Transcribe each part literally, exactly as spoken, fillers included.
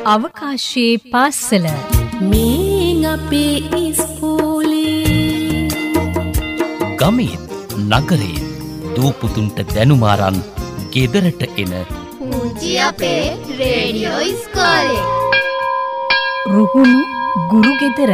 අවකාශයේ පාසල මේ අපේ ඉස්කෝලේ ගමේ නගරේ දූපුතුන්ට දැනුමාරන් ගෙදරට එන පූජි අපේ රේඩියෝ ඉස්කෝලේ රුහුණු ගුරු ගෙදර.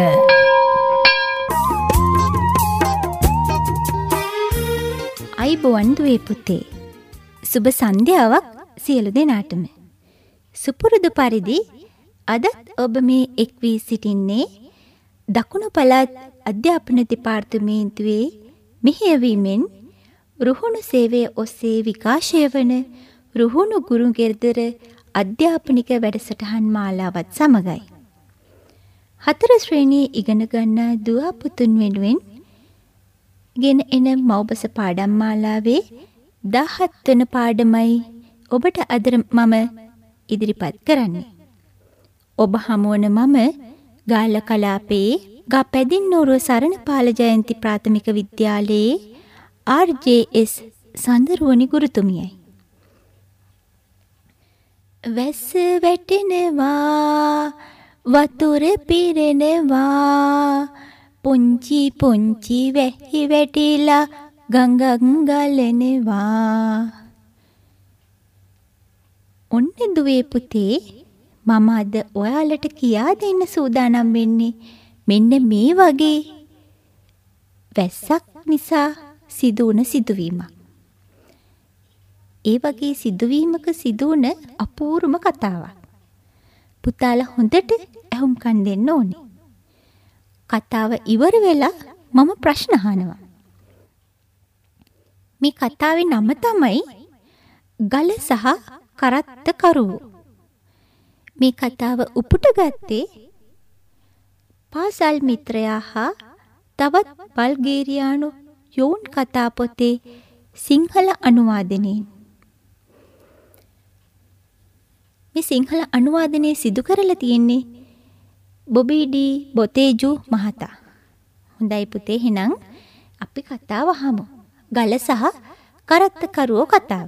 අයිබෝවන් දුවේ පුතේ. සුබ සන්ධ්‍යාවක් සියලු දෙනාටම. සුපුරුදු පරිදි අදත් ඔබ මේ එක් වී සිටින්නේ දකුණු පළාත් අධ්‍යාපන දෙපාර්තමේන්තුවේ මෙහෙයවීමෙන් රුහුණු සේවය ඔස්සේ විකාශය වන රුහුණු ගුරු ගෙදර අධ්‍යාපනික වැඩසටහන් මාලාවත් සමගයි. හතර ශ්‍රේණියේ ඉගෙන ගන්නා දුව පුතුන් වෙනුවෙන් ගෙන එන මව්බස පාඩම් මාලාවේ දහහත් වන පාඩමයි ඔබට අද මම ඉදිරිපත් කරන්නේ. ඔබ හමුවන මම ගාල්ල කලාපයේ ගා පැදින්නෝරුව සරණපාල ජයන්ති ප්‍රාථමික විද්‍යාලයේ ආර් ජේ එස් සඳරුවනි ගුරුතුමියයි. වැස්ස වැටෙනවා වතුර පිරෙනවා පුංචි පුංචි වැහි වැටිලා ගඟක් ගලනවා. ඔන්න දුවේ පුතේ, මම අද ඔයාලට කියා දෙන්න සූදානම් වෙන්නේ මෙන්න මේ වගේ වැස්සක් නිසා සිදුවන සිදුවීමක්. ඒ වගේ සිදුවීමක සිදුවන අපූර්වම කතාවක්. පුතාලා හොඳට ඇහුම්කන් දෙන්න ඕනේ. කතාව ඉවර වෙලා මම ප්‍රශ්න අහනවා. මේ කතාවේ නම තමයි ගල සහ කරත්ත කරුවෝ. මේ කතාව උපුට ගත්තේ පාසල් මිත්‍රයා හා තවත් බල්ගේරියානු යෝන් කතා පොතේ සිංහල අනුවාදනයෙන්. මේ සිංහල අනුවාදනය සිදු කරලා තියෙන්නේ බොබී ඩී බොතේජු මහතා. හොඳයි පුතේ, එහෙනම් අපි කතාව අහමු. ගල සහ කරත්ත කරුවෝ කතාව.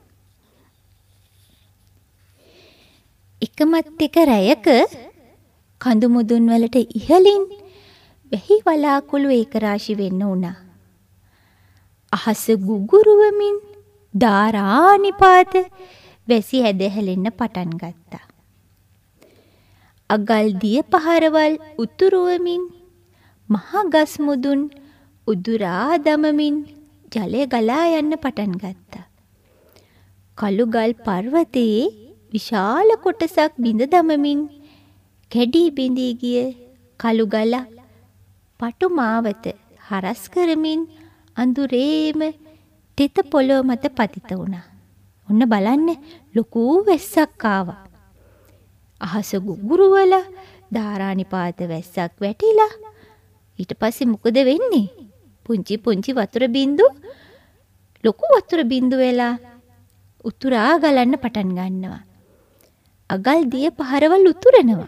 එකමත් එක රැයක කඳු මුදුන් වලට ඉහළින් වැහි වලාකුළු ඒකරාශි වෙන්න වුණා. අහස ගුගුරුවමින් ධාරානිපාත වැසි හැදහැලෙන්න පටන් ගත්තා. අගල් දිය පහරවල් උතුරුවමින් මහා ගස් මුදුන් උදුරා දමමින් ජලය ගලා යන්න පටන් ගත්තා. කළුගල් පර්වතයේ විශාල කොටසක් බිඳ දමමින් කැඩී බිඳී ගිය කළුගල පටු මාවත හරස් කරමින් අඳුරේම තෙත පොළොව මත පතිත වුණා. ඔන්න බලන්න, ලොකු වැස්සක් ආවා. අහස ගුගුරුවල ධාරානිපාත වැස්සක් වැටිලා ඊට පස්සේ මොකද වෙන්නේ? පුංචි පුංචි වතුර බින්දු ලොකු වතුර බින්දු වෙලා උතුරා ගලන්න පටන් ගන්නවා. අගල් දිය පහරවල් උතුරනවා.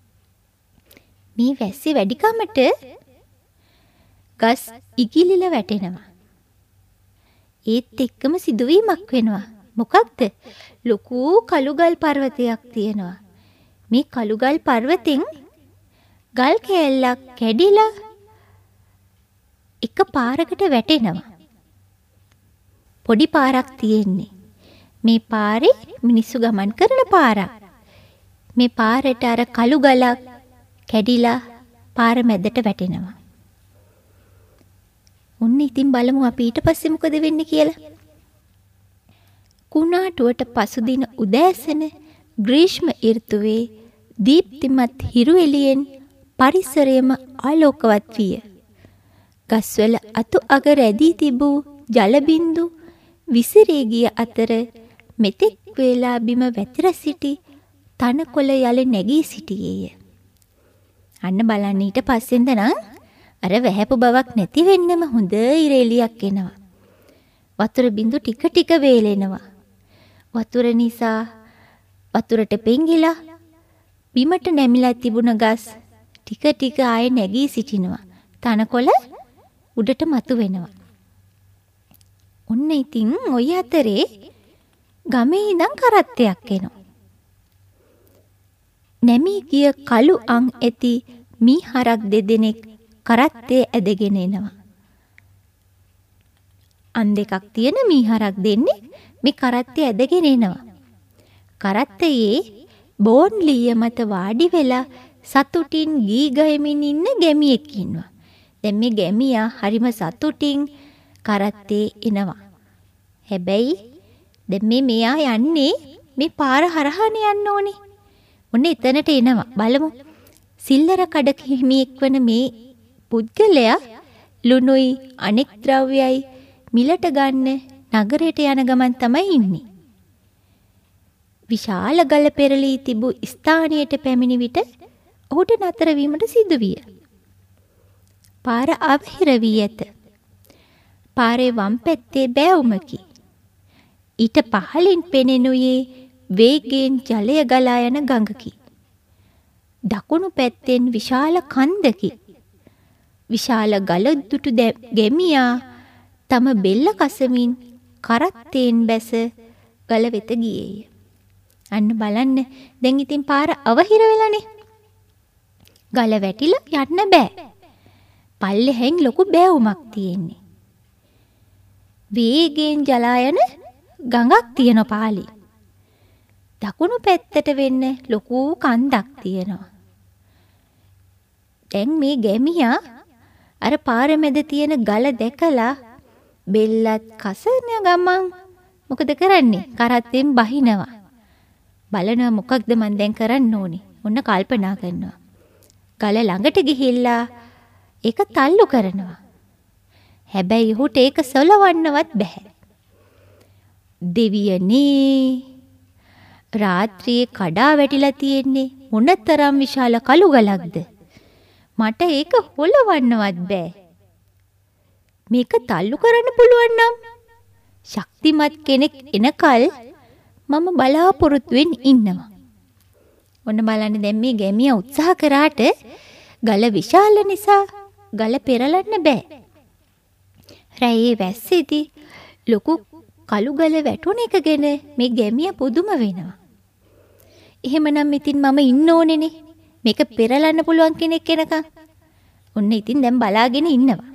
මේ වැස්සේ වැඩිකමට ගස් ඉගිලිලා වැටෙනවා. ඒත් එක්කම සිදුවීමක් වෙනවා. මොකක්ද? ලොකු කළුගල් පර්වතයක් තියෙනවා. මේ කළුගල් පර්වතෙන් ගල් කෑල්ලක් කැඩිලා එක පාරකට වැටෙනවා. පොඩි පාරක් තියෙන්නේ. මේ පාරේ මිනිස්සු ගමන් කරන පාරක්. මේ පාරට අර කළුගලක් කැඩිලා පාර මැදට වැටෙනවා. ඔන්න ඉතින් බලමු අපි ඊට පස්සේ මොකද වෙන්නේ කියලා. කුණාටුවට පසුදින උදෑසන ග්‍රීෂ්ම ඍතුවේ දීප්තිමත් හිරු එළියෙන් පරිසරයම ආලෝකවත් විය. ගස්වල අතු අග රැඳී තිබූ ජල බින්දු විසිරී ගිය අතර මෙතෙක් වේලා බිම වැතිර සිටි තනකොළ යලි නැගී සිටියේය. අන්න බලන්න, ඊට පස්සෙන්ද නම් අර වැහැපු බවක් නැති වෙන්නම හොඳ ඉර එළියක් එනවා. වතුර බින්දු ටික ටික වේලෙනවා. වතුර නිසා වතුරට පෙඟිලා බිමට නැමිලා තිබුණ ගස් ටික ටික ආයේ නැගී සිටිනවා. තනකොළ උඩට මතු වෙනවා. ඔන්න ඉතින් ඔය අතරේ ගමේ ඉඳන් කරත්තයක් එනවා. නැමී ගිය කළු අං ඇති මී හරක් දෙදෙනෙක් කරත්තේ ඇදගෙන එනවා. අන් දෙකක් තියෙන මී හරක් දෙන්නේ මේ කරත්තේ ඇදගෙන එනවා. කරත්තයේ බෝන්ලිය මත වාඩි වෙලා සතුටින් ගී ගයමින් ඉන්න ගැමියෙක් ඉන්නවා. දැන් මේ ගැමියා හරිම සතුටින් කරත්තේ එනවා. හැබැයි දැන් මේ මෙයා යන්නේ මේ පාර හරහානේ යන්න ඕනේ. ඔන්න එතනට එනවා. බලමු. සිල්ලර කඩක හිමියෙක් වන මේ පුද්ගලයා ලුණුයි අනෙක් ද්‍රව්‍යයි මිලට ගන්න නගරයට යන ගමන් තමයි ඉන්නේ. විශාල ගල පෙරලී තිබූ ස්ථානයට පැමිණි විට ඔහුට නතර වීමට සිදු විය. පාර අවහිර වී ඇත. පාරේ වම් පැත්තේ බෑවුමකි. ඊට පහළින් පෙනෙනුයේ වේගයෙන් ජලය ගලා යන ගඟකි. දකුණු පැත්තෙන් විශාල කන්දකි. විශාල ගල දුටු ගැමියා තම බෙල්ල කසමින් කරත්තෙන් බැස ගල වෙත ගියේය. අන්න බලන්න දැන් ඉතින් පාර අවහිර වෙලානේ. ගල වැටිලා යන්න බෑ. පල්ලෙහෙන් ලොකු බෑවුමක් තියෙන්නේ. වේගයෙන් ජලා යන ගඟක් තියෙන පාළි. දකුණු පැත්තට වෙන්න ලොකු කන්දක් තියෙනවා. දැන් මේ ගැමියා අර පාර මැද තියෙන ගල දැකලා බෙල්ලත් කසන ගමන් මොකද කරන්නේ? කරත්තෙන් බහිනවා. බලනවා මොකක්ද මන් දැන් කරන්න ඕනේ. ඔන්න කල්පනා කරනවා. ගල ළඟට ගිහිල්ලා ඒක තල්ලු කරනවා. හැබැයි ඔහුට ඒක සොලවන්නවත් බෑ. දෙවියනේ රාත්‍රියේ කඩා වැටිලා තියෙන්නේ මොනතරම් විශාල කළු ගලක්ද? මට ඒක හොලවන්නවත් බෑ. මේක තල්ලු කරන්න පුළුවන් නම් ශක්තිමත් කෙනෙක් එනකල් මම බලාපොරොත්තුෙන් ඉන්නවා. ඔන්න බලන්න දැන් මේ ගැමියා උත්සාහ කරාට ගල විශාල නිසා ගල පෙරලන්න බෑ. රැයේ වැස්සේදී ලොකු කළු ගල වැටුණ එක ගැන මේ ගැමියා පුදුම වෙනවා. එහෙමනම් ඉතින් මම ඉන්න ඕනේනේ. මේක පෙරලන්න පුළුවන් කෙනෙක් එනකන්. ඔන්න ඉතින් දැන් බලාගෙන ඉන්නවා.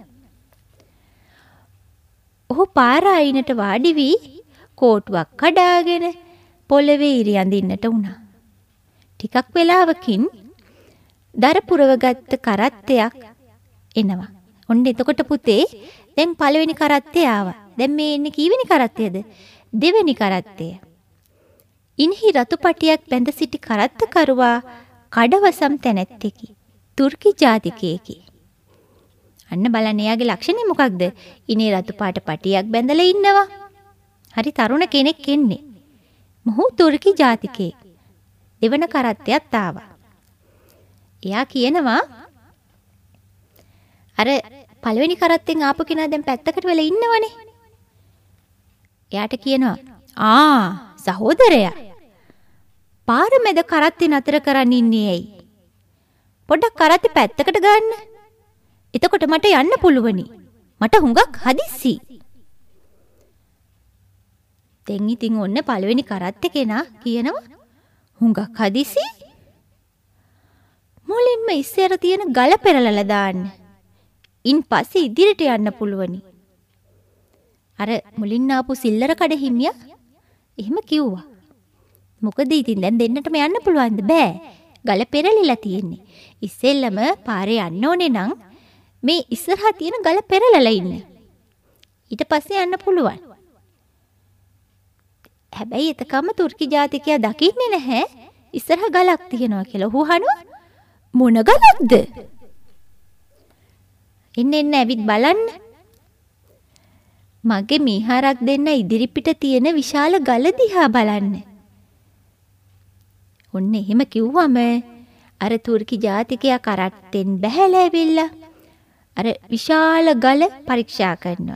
ඔහු පාර අයිනට වාඩි වී කෝටුවක් කඩාගෙන පොළවේ ඉරි අඳින්නට වුණා. ටිකක් වෙලාවකින් දර පුරවගත්ත කරත්තයක් එනවා. ඔන්න එතකොට පුතේ දැන් පළවෙනි කරත්තය ආවා. දැන් මේ එන්නේ කීවෙනි කරත්තයද? දෙවෙනි කරත්තය. ඉන්හි රතු පටියක් බැඳ සිටි කරත්තකරුවා කඩවසම් තැනැත්තෙකි. තුර්කි ජාතිකයෙකි. අන්න බලන්න එයාගේ ලක්ෂණය මොකක්ද? ඉනේ රතු පාට පටියක් බැඳලා ඉන්නවා. හරි තරුණ කෙනෙක් එන්නේ. මොහු තුර්කි ජාතිකයෙක්. දෙවන කරත්තයත් ආවා. එයා කියනවා අර පළවෙනි කරත්තෙන් ආපු කෙනා දැන් පැත්තකට වෙලා ඉන්නවනේ. එයාට කියනවා ආ සහෝදරයා පාර මැද කරත්තේ නතර කරන් ඉන්නේ ඇයි? පොඩ්ඩක් කරත්තේ පැත්තකට ගන්න. එතකොට මට යන්න පුළුවනි. මට හුඟක් හදිස්සි. දැන් ඉතින් ඔන්න පළවෙනි කරත්තේ කෙනා කියනවා හුඟක් හදිස්සි. මුලින්ම ඉස්සර තියෙන ගල පෙරලලා දාන්න. ඉන් පස්සේ ඉදිරියට යන්න පුළුවනි. අර මුලින් ආපු සිල්ලර කඩ හිමියා එහෙම කිව්වා. මොකද ඉතින් දැන් දෙන්නටම යන්න පුළුවන්ද? බෑ. ගල පෙරලිලා තියෙන්නේ. ඉස්සෙල්ලම පාරේ යන්න ඕනේ නම් මේ ඉස්සරහා තියෙන ගල පෙරලලා ඉන්න. ඊට පස්සේ යන්න පුළුවන්. හැබැයි එතකම තුර්කි ජාතිකයා දකින්නේ නැහැ ඉස්සරහ ගලක් තියෙනවා කියලා. ඔහු අහනවා මොන ගලක්ද? එන්න එන්න ඇවිත් බලන්න. මගේ මීහරක් දෙන්න ඉදිරිපිට තියෙන විශාල ගල දිහා බලන්න. ඔන්න එහෙම කිව්වම අර තුර්කි ජාතිකයා කරත්තෙන් බැහැලා ඇවිල්ලා අර විශාල ගල පරීක්ෂා කරනවා.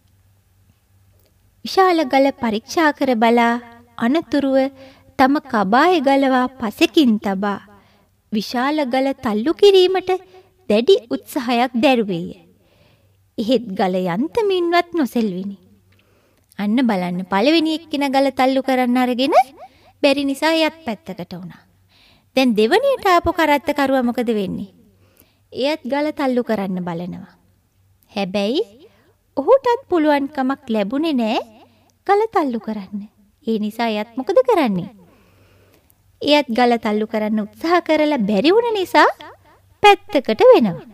විශාල ගල පරීක්ෂා කර බලා අනතුරුව තම කබායේ ගලවා පසෙකින් තබා විශාල ගල තල්ලු කිරීමට දැඩි උත්සාහයක් දැරුවේය. එහෙත් ගල යන්තමින්වත් නොසෙල්විනි. අන්න බලන්න පළවෙනි එක්කින ගල තල්ලු කරන්න අරගෙන බැරි නිසා යත් පැත්තකට වුණා. දැන් දෙවනියට ආපු කරත්ත කරුවා මොකද වෙන්නේ? එයත් ගල තල්ලු කරන්න බලනවා. හැබැයි ඔහුටත් පුළුවන්කමක් ලැබුණේ නෑ ගල තල්ලු කරන්න. ඒ නිසා එයත් මොකද කරන්නේ? එයත් ගල තල්ලු කරන්න උත්සාහ කරලා බැරි වුණ නිසා පැත්තකට වෙනවා.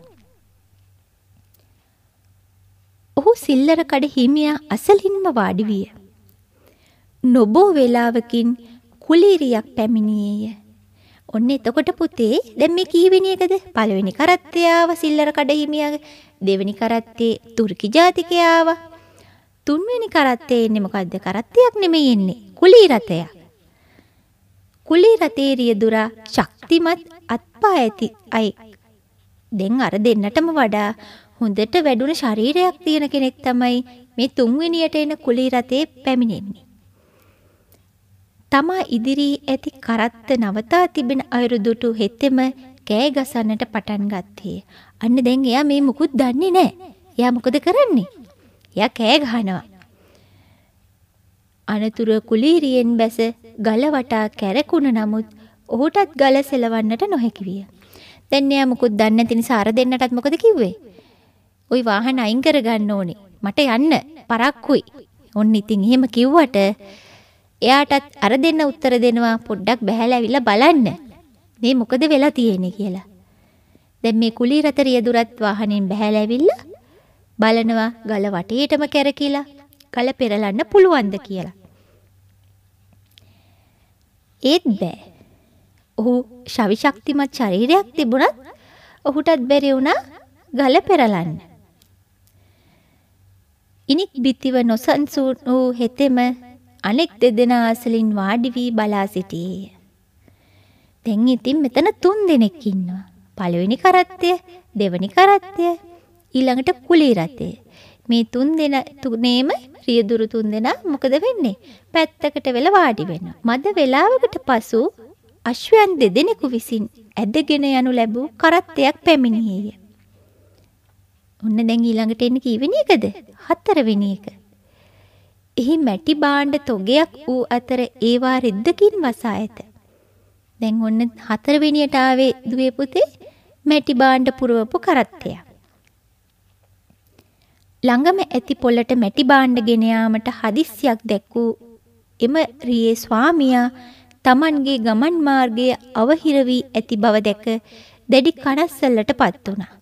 ඔහු සිල්ලර කඩ හිමියා අසලින්ම වාඩි විය. නොබෝ වේලාවකින් කුලීරියක් පැමිණියේය. ඔන්න එතකොට පුතේ දැන් මේ කීවෙනි එකද? පළවෙනි කරත්තේ ආව සිල්ලර කඩ හිමියාගේ, දෙවෙනි කරත්තේ තුර්කි ජාතිකයා ආවා. තුන්වෙනි කරත්තේ එන්නේ මොකද්ද? කරත්තයක් නෙමෙයි එන්නේ. කුලී රතයක්. කුලී රතේ රියදුරා ශක්තිමත් අත්පා ඇති අය. දැන් අර දෙන්නටම වඩා හොඳට වැඩුණ ශරීරයක් තියෙන කෙනෙක් තමයි මේ තුන්වෙනියට එන කුලී රතේ පැමිණෙන්නේ. තමා ඉදිරී ඇති කරත්ත නවතා තිබෙන අයුරු දුටු හෙතෙම කෑ ගසන්නට පටන් ගත්තේ. අන්න දැන් එයා මේ මුකුත් දන්නේ නැහැ. එයා මොකද කරන්නේ? එයා කෑ ගහනවා. අනතුරු කුලීරියෙන් බැස ගල වටා කැරකුණ නමුත් ඔහුටත් ගල සෙලවන්නට නොහැකි විය. දැන් එයා මුකුත් දන්නේ නැති නිසා අර දෙන්නටත් මොකද කිව්වේ? ওই වාහන අයින් කරගන්න ඕනේ. මට යන්න පරක්කුයි. ඔන්න ඉතින් එහෙම කිව්වට එයාටත් අර දෙන්න උත්තර දෙනවා පොඩ්ඩක් බහැලා ඇවිල්ලා බලන්න. මේ මොකද වෙලා තියෙන්නේ කියලා. දැන් මේ කුලී රත රියදුරත් වාහනෙන් බහැලා ඇවිල්ලා බලනවා ගල වටේටම කැරකිලා ගල පෙරලන්න පුළුවන්ද කියලා. ඒත් බෑ. ඔහු ශවි ශක්තිමත් ශරීරයක් තිබුණත් ඔහුටත් බැරි වුණා ගල පෙරලන්න. ඉනික් බිතිව නොසන්සුන් වූ හෙතෙම අනෙක් දෙදෙනා අසලින් වාඩි වී බලා සිටියේය. දැන් ඉතින් මෙතන තුන් දෙනෙක් ඉන්නවා. පළවෙනි කරත්තය, දෙවෙනි කරත්තය, ඊළඟට කුලී රතේ. මේ තුන් දෙන තුනේම රියදුරු තුන් දෙනා මොකද වෙන්නේ? පැත්තකට වෙලා වාඩි වෙනවා. මද වේලාවකට පසු අශ්වයන් දෙදෙනෙකු විසින් ඇදගෙන යනු ලැබූ කරත්තයක් පැමිණියේය. ඔන්න දැන් ඊළඟට එන්නේ කීවෙනි එකද? හතරවෙනි එක. එහි මැටි භාණ්ඩ තොගයක් වූ අතර ඒවා රෙද්දකින් වසා ඇත. දැන් ඔන්න හතරවෙනියට ආවේ දුවේ පුතේ මැටි භාණ්ඩ පුරවපු කරත්තය. ළඟම ඇති පොළට මැටි භාණ්ඩ ගෙන යාමට හදිස්සියක් දැක්වූ එම රියේ ස්වාමියා Tamanගේ ගමන් මාර්ගයේ අවහිර වී ඇති බව දැක දැඩි කනස්සල්ලටපත් වුණා.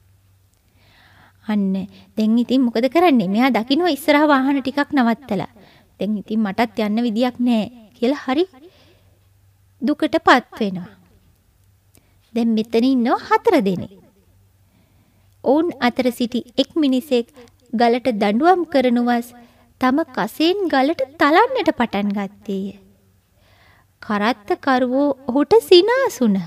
අන්න දැන් ඉතින් මොකද කරන්නේ? මෙයා දකින්න ඉස්සරහ වාහන ටිකක් නවත්තලා. දැන් ඉතින් මටත් යන්න විදියක් නැහැ කියලා හරි දුකටපත් වෙනවා. දැන් මෙතන ඉන්නවා හතර දෙනෙක්. ඔවුන් අතර සිටි එක් මිනිසෙක් ගලට දඬුවම් කරනුවස් තම කසෙන් ගලට තලන්නට පටන් ගත්තේය. කරත්ත කරුවෝ ඔහුට සිනාසුනහ.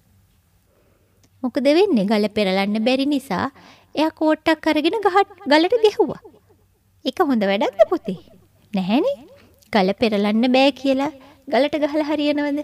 මොකද වෙන්නේ? ගල පෙරලන්න බැරි නිසා එයා කෝට්ටක් අරගෙන ගහට ගලට ගැහුවා. ඒක හොඳ වැඩක්ද පුතේ? නැහැනේ. ගල පෙරලන්න බෑ කියලා ගලට ගහලා හරියනවද?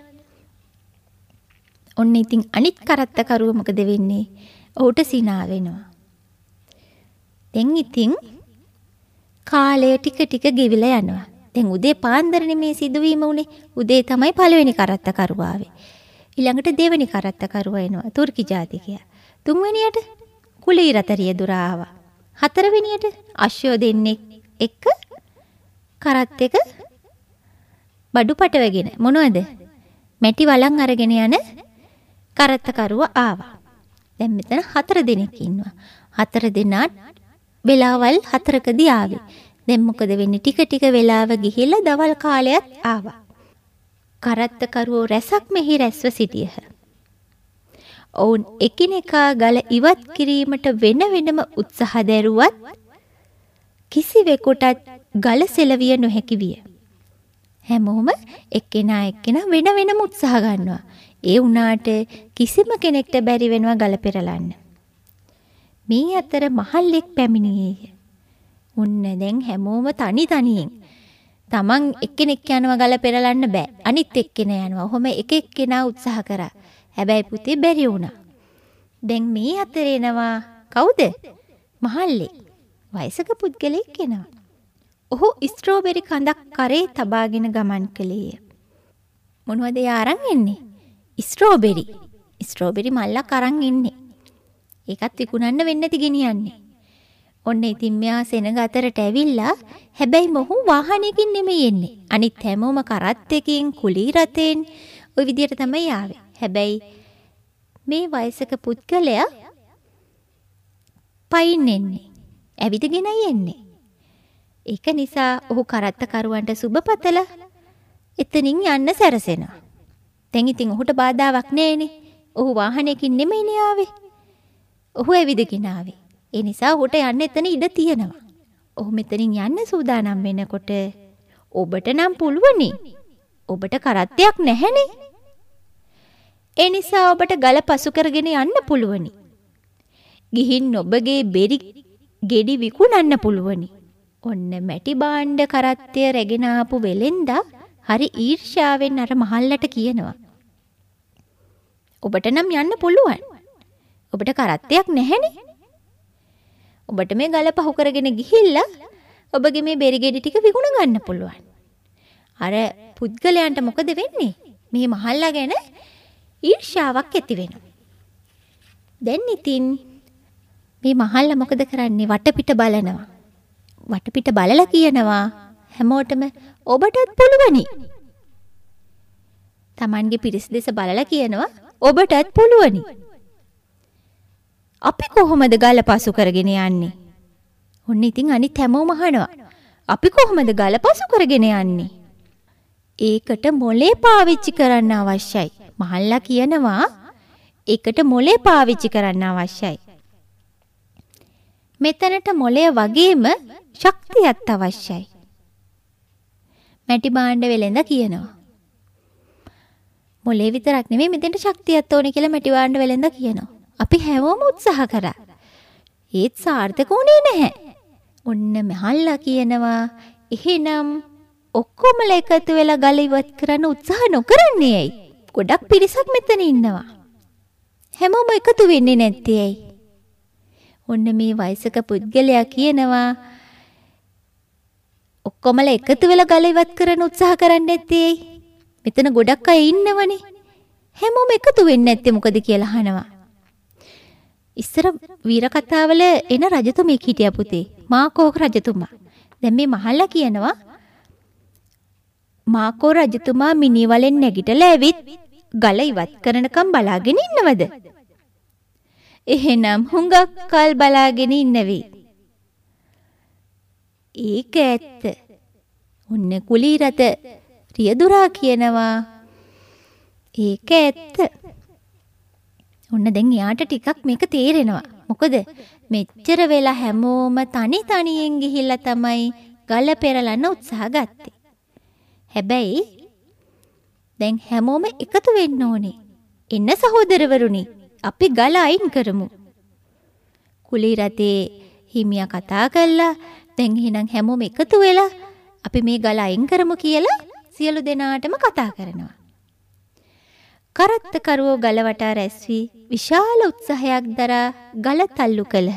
ඔන්න ඉතින් අනිත් කරත්ත කරුව මොකද වෙන්නේ? ඔහුට සිනා වෙනවා. දැන් ඉතින් කාලය ටික ටික ගෙවිලා යනවා. දැන් උදේ පාන්දරනේ මේ සිදුවීම උනේ. උදේ තමයි පළවෙනි කරත්ත කරුව ආවේ. ඊළඟට දෙවෙනි කරත්ත කරුව එනවා තුර්කි ජාතිකයා. තුන්වෙනියට කුලී රත රියදුරා ආවා. හතරවෙනියට අශ්වය දෙන්නෙක් එක්ක කරත් එක බඩු පටවගෙන මොනවද? මැටි වලන් අරගෙන යන කරත්ත කරුව ආවා. දැන් මෙතන හතර දෙනෙක් ඉන්නවා. හතර දෙනා වෙලාවල් හතරකදී ආවේ. දැන් මොකද වෙන්නේ? ටික ටික වෙලාව ගිහිල්ලා දවල් කාලයත් ආවා. කරත්ත කරුවෝ රැසක් මෙහි රැස්ව සිටියහ. ඔවුන් එකිනෙකා ගල ඉවත් කිරීමට වෙන වෙනම උත්සාහ දැරුවත් කිසිවෙකුටත් ගල සෙලවිය නොහැකි විය. හැමෝම එක්කෙනා එක්කෙනා වෙන වෙනම උත්සාහ ගන්නවා. ඒ වුණාට කිසිම කෙනෙක්ට බැරි වෙනවා ගල පෙරලන්න. මේ අතර මහල්ලෙක් පැමිණියේය. උන්න දැන් හැමෝම තනි තනියෙන්. තමන් එක්කෙනෙක් යනවා ගල පෙරලන්න බෑ. අනිත් එක්කෙනා යනවා. ඔහොම එක එක්කෙනා උත්සාහ කරා. හැබැයි පුතේ බැරි වුණා. දැන් මේ අතර එනවා කවුද? මහල්ලෙක්. වයසක පුද්ගලෙක් එනවා. ඔහු ස්ට්‍රෝබෙරි කඳක් කරේ තබාගෙන ගමන් කළේය. මොනවද යා අරන් එන්නේ? ස්ට්‍රෝබෙරි. ස්ට්‍රෝබෙරි මල්ලක් අරන් ඉන්නේ. ඒකත් විකුණන්න වෙන්නේ නැති ගෙනියන්නේ. ඔන්න ඉතින් මෙයා සෙනග අතරට ඇවිල්ලා හැබැයි මොහු වාහනයකින් නෙමෙයි එන්නේ. අනිත් හැමෝම කරත් එකකින් කුලී රතෙන් ওই විදියට තමයි ආවේ. හැබැයි මේ වයසක පුද්ගලයා පයින් එන්නේ. ඇවිදගෙනයි එන්නේ. ඒක නිසා ඔහු කරත්ත කරුවන්ට සුබපතලා එතනින් යන්න සැරසෙනවා. දැන් ඉතින් ඔහුට බාධාවක් නැහැනේ. ඔහු වාහනයකින් නෙමෙයිනේ ආවේ. ඔහු ඇවිදගෙන ආවේ. ඒ නිසා ඔහුට යන්න එතන ඉඩ තියෙනවා. ඔහු මෙතනින් යන්න සූදානම් වෙනකොට ඔබට නම් පුළුවනි. ඔබට කරත්තයක් නැහැනේ. ඒ නිසා ඔබට ගල පසු කරගෙන යන්න පුළුවනි. ගිහින් ඔබගේ බෙරි ගෙඩි විකුණන්න පුළුවනි. ඔන්න මැටි බාණ්ඩ කරත්තය රැගෙන ආපු වෙලෙන්දා හරි ඊර්ෂ්‍යාවෙන් අර මහල්ලට කියනවා. ඔබට නම් යන්න පුළුවන්. ඔබට කරත්තයක් නැහැනේ. ඔබට මේ ගල පහු කරගෙන ගිහිල්ලා ඔබගේ මේ බෙරි ගෙඩි ටික විකුණ ගන්න පුළුවන්. අර පුද්ගලයන්ට මොකද වෙන්නේ? මේ මහල්ලා ගැන ඊර්ෂ්‍යාවක් ඇති වෙනවා. දැන් ඉතින් මේ මහල්ලා මොකද කරන්නේ? වටපිට බලනවා. වටපිට බලලා කියනවා හැමෝටම ඔබටත් පුළුවනි. Tamanගේ පිරිස දෙස බලලා කියනවා ඔබටත් පුළුවනි. අපි කොහොමද ගල පසු කරගෙන යන්නේ? ඔන්න ඉතින් අනිත් හැමෝම අහනවා. අපි කොහොමද ගල පසු කරගෙන යන්නේ? ඒකට මොලේ පාවිච්චි කරන්න අවශ්‍යයි. මහල්ලා කියනවා ඒකට මොලේ පාවිච්චි කරන්න අවශ්‍යයි. මෙතනට මොලේ වගේම ශක්තියක් අවශ්‍යයි. මැටි බාණ්ඩ වෙලෙන්ද කියනවා. මොලේ විතරක් නෙමෙයි මෙතෙන්ට ශක්තියක් ඕනේ කියලා මැටි බාණ්ඩ වෙලෙන්ද කියනවා. අපි හැමෝම උත්සාහ කරා. ඒත් සාර්ථක වුණේ නැහැ. ඔන්න මහල්ලා කියනවා එහෙනම් ඔක්කොමලා එකතු වෙලා ගල ඉවත් කරන්න උත්සාහ නොකරන්නේ ඇයි? ගොඩක් පිරිසක් මෙතන ඉන්නවා. හැමෝම එකතු වෙන්නේ නැත්තේ ඇයි? ඔන්න මේ වයසක පුද්ගලයා කියනවා ඔක්කොමලා එකතු වෙලා ගල ඉවත් කරන්න උත්සාහ කරන්නේ නැත්තේ ඇයි? මෙතන ගොඩක් අය ඉන්නවනේ. හැමෝම එකතු වෙන්නේ නැත්තේ මොකද කියලා අහනවා. ඉස්සර වීර කතාවල එන රජතුමෙක් හිටියා පුතේ. මාකෝක රජතුමා. දැන් මේ මහල්ලා කියනවා මාකෝ රජතුමා මිනි වලෙන් නැගිටලා ඇවිත් ගල ඉවත් කරනකම් බලාගෙන ඉන්නවද? එහෙනම් හුඟක් කල් බලාගෙන ඉන්නවි. ඒක ඇත්ත. ඔන්න කුලී රත රියදුරා කියනවා ඒක ඇත්ත. ඔන්න දැන් යාට ටිකක් මේක තේරෙනවා. මොකද මෙච්චර වෙලා හැමෝම තනි තනියෙන් ගිහිල්ලා තමයි ගල පෙරලන්න උත්සාහ ගත්තේ. හැබැයි දැන් හැමෝම එකතු වෙන්න ඕනේ. එන්න සහෝදරවරුනි අපි ගල අයින් කරමු. කුලී රතේ හිමියා කතා කළා. දැන් එහෙනම් හැමෝම එකතු වෙලා අපි මේ ගල අයින් කරමු කියලා සියලු දෙනාටම කතා කරනවා. කරත්ත කරුවෝ ගල වටා රැස් වී විශාල උත්සාහයක් දරා ගල තල්ලු කළහ.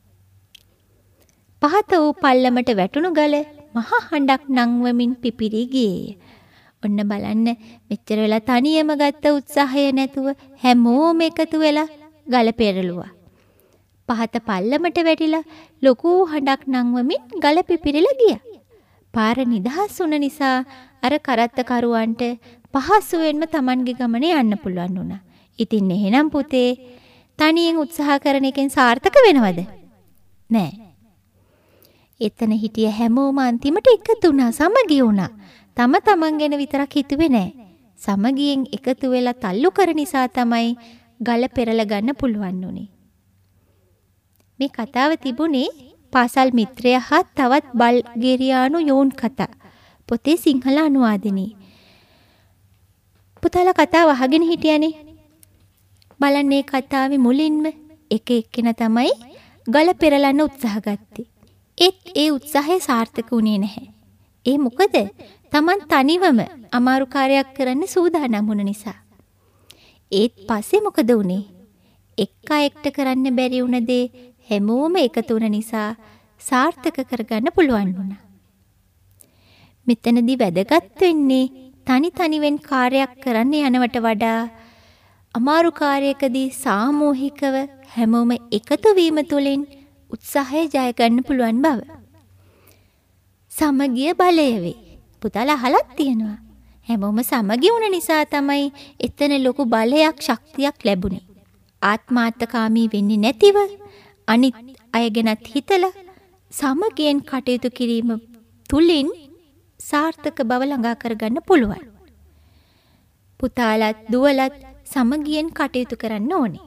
පහත වූ පල්ලමට වැටුණු ගල මහා හඬක් නංවමින් පිපිරී ගියේය. ඔන්න බලන්න මෙච්චර වෙලා තනියම ගත්ත උත්සාහය නැතුව හැමෝම එකතු වෙලා ගල පෙරළුවා. පහත පල්ලමට වැටිලා ලොකු හඬක් නංවමින් ගල පිපිරිලා ගියා. පාර නිදහස් වුණ නිසා අර කරත්ත කරුවන්ට පහසුවෙන්ම Tamanගේ ගමන යන්න පුළුවන් වුණා. ඉතින් එහෙනම් පුතේ තනියෙන් උත්සාහ කරන එකෙන් සාර්ථක වෙනවද? නෑ. එතන හිටිය හැමෝම අන්තිමට එකතු වුණා, සමගි වුණා. තම තමන් ගැන විතරක් හිතුවේ නෑ. සමගියෙන් එකතු වෙලා තල්ලු කර නිසා තමයි ගල පෙරලා ගන්න පුළුවන් උනේ. මේ කතාව තිබුණේ පාසල් මිත්‍රයා හා තවත් බල්ගේරියානු යෝන් කතා. පොතේ සිංහල අනුවාදනයේ. පුතාලා කතාව අහගෙන හිටියානේ. බලන්න මේ කතාවේ මුලින්ම එක එක්කෙනා තමයි ගල පෙරලන්න උත්සාහ ගත්තේ. ඒත් ඒ උත්සාහය සාර්ථක වුණේ නැහැ. ඒ මොකද? Taman තනිවම අමාරු කාර්යයක් කරන්න සූදානම් වුණ නිසා. ඒත් පස්සේ මොකද වුනේ? එක්ක එක්ට කරන්න බැරි වුණ දේ හැමෝම එකතු වුණ නිසා සාර්ථක කරගන්න පුළුවන් වුණා. මෙතනදී වැදගත් වෙන්නේ තනි තනිවෙන් කාර්යයක් කරන්න යනවට වඩා අමාරු කාර්යකදී සාමූහිකව හැමෝම එකතු වීම තුළින් උත්සාහය ජය ගන්න පුළුවන් බව. සමගිය බලය වේ. පුතාලා අහලත් තියෙනවා. හැමෝම සමගි වුණ නිසා තමයි එතන ලොකු බලයක් ශක්තියක් ලැබුණේ. ආත්මාර්ථකාමී වෙන්නේ නැතිව අනිත් අය ගැනත් හිතලා සමගියෙන් කටයුතු කිරීම තුලින් සාර්ථක බව ළඟා කරගන්න පුළුවන්. පුතාලත් දුවලත් සමගියෙන් කටයුතු කරන්න ඕනේ.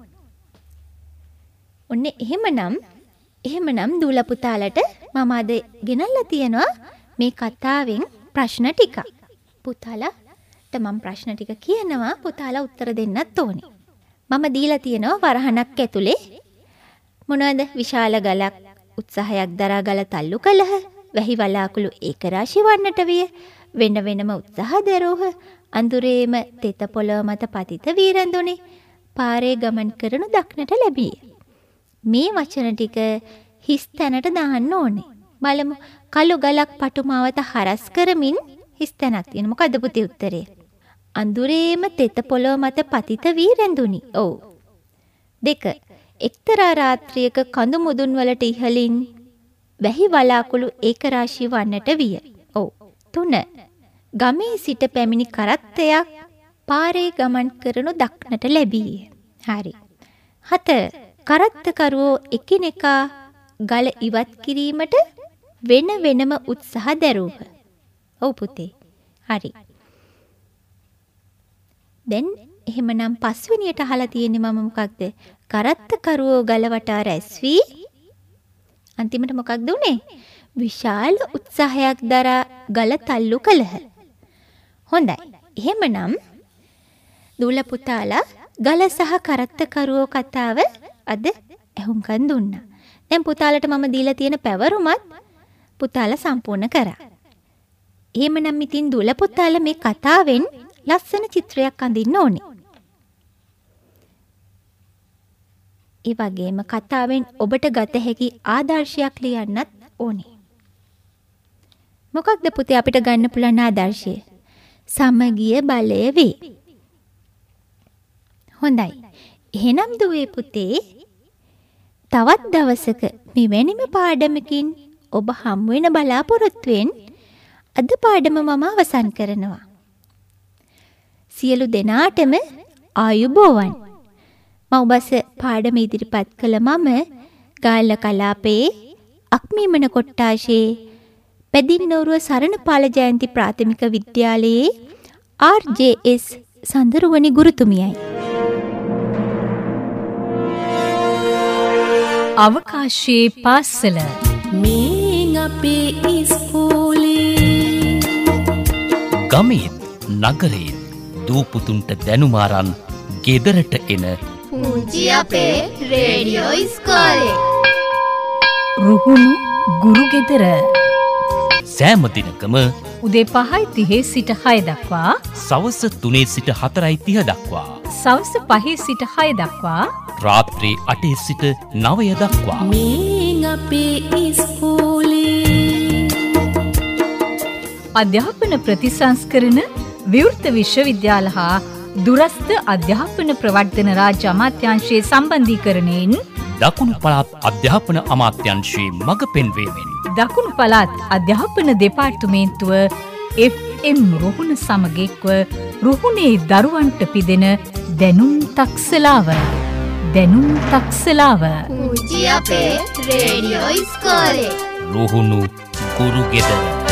ඔන්න එහෙමනම් එහෙමනම් දූල පුතාලට මම අද ගෙනල්ලා තියෙනවා මේ කතාවෙන් ප්‍රශ්න ටික. පුතාලාට මම ප්‍රශ්න ටික කියනවා පුතාලා උත්තර දෙන්නත් ඕනේ. මම දීලා තියෙනවා වරහණක් ඇතුලේ මොනවද විශාල ගලක් උත්සාහයක් දරා ගල තල්ලු කළහ. වැහි වලාකුළු ඒකරාශි වන්නට විය. වෙන වෙනම උත්සාහ දරෝහ. අඳුරේම තෙත පොළව මත පතිත වී රැඳුනේ. පාරේ ගමන් කරනු දක්නට ලැබිය. මේ වචන ටික හිස් තැනට දාන්න ඕනේ. බලමු. කළු ගලක් පටුමාවත හරස් කරමින් හිස් තැනක් තියෙන. මොකද්ද පුතේ උත්තරේ? අඳුරේම තෙත පොළව මත පතිත වී රැඳුනි. ඔව්. දෙක. එක්තරා රාත්‍රියක කඳු මුදුන් වලට ඉහළින් වැහි වලාකුළු ඒකරාශී වන්නට විය. ඔව්. තුන. ගමේ සිට පැමිණි කරත්තයක් පාරේ ගමන් කරනු දක්නට ලැබිය. හරි. හතර. කරත්තකරුවෝ එකිනෙකා ගල ඉවත් කිරීමට වෙන වෙනම උත්සාහ දැරූහ. ඔව් පුතේ. හරි. දැන් එහෙමනම් පස්වෙනියට අහලා තියෙන්නේ මම මොකක්ද? කරත්තකරුවෝ ගල වටා රැස් වී අන්තිමට මොකක්ද උනේ? විශාල උත්සාහයක් දරා ගල තල්ලු කළහ. හොඳයි. එහෙමනම් දූල පුතාලා ගල සහ කරත්තකරුවෝ කතාව අද ඇහුම්කන් දුන්නා. දැන් පුතාලට මම දීලා තියෙන පැවරුමත් පුතාලා සම්පූර්ණ කරා. එහෙමනම් ඉතින් දූල පුතාලා මේ කතාවෙන් ලස්සන චිත්‍රයක් අඳින්න ඕනේ. ඒ වගේම කතාවෙන් ඔබට ගත හැකි ආදර්ශයක් ලියන්නත් ඕනේ. මොකක්ද පුතේ අපිට ගන්න පුළුවන් ආදර්ශය? සමගිය බලය වේ. හොඳයි. එහෙනම් දුවේ පුතේ තවත් දවසක මෙවැනිම පාඩමකින් ඔබ හමු වෙන බලාපොරොත්තුවෙන් අද පාඩම මම අවසන් කරනවා. සියලු දෙනාටම ආයුබෝවන්. මව්බස පාඩම ඉදිරිපත් කළ මම ගාල්ල කලාපයේ අක්මීමන කොට්ටාශේ පැදින්නෝරුව සරණපාල ජයන්ති ප්‍රාථමික විද්‍යාලයේ ආර් ජේ එස් සඳරුවනි ගුරුතුමියයි. අවකාශයේ පාසල මේ අපේ ඉස්කෝලේ ගමේත් නගරේත් දූපුතුන්ට දැනුමාරන් ගෙදරට එන පුංචි අපේ රේඩියෝ ඉස්කෝලේ රුහුණු ගුරු ගෙදර සෑම දිනකම උදේ පහයි තිහේ සිට හය දක්වා සවස තුනේ සිට හතරයි තිහ දක්වා සවස පහේ සිට හය දක්වා රාත්‍රී අටේ සිට නවය දක්වා මේ අපේ ඉස්කෝලේ අධ්‍යාපන ප්‍රතිසංස්කරණ විවෘත විශ්වවිද්‍යාල හා දුරස්ථ අධ්‍යාපන ප්‍රවර්ධන රාජ්‍ය අමාත්‍යාංශයේ සම්බන්ධීකරණයෙන් දකුණු පළාත් අධ්‍යාපන අමාත්‍යංශයේ මඟ පෙන්වීමෙන් දකුණු පළාත් අධ්‍යාපන දෙපාර්තමේන්තුව එෆ් එම් රුහුණ සමග එක්ව රුහුණේ දරුවන්ට පිදෙන දැනුම් තක්සලාව දැනුම් තක්සලාව පුංචි අපේ රේඩියෝ ඉස්කෝලේ රුහුණු ගුරු ගෙදර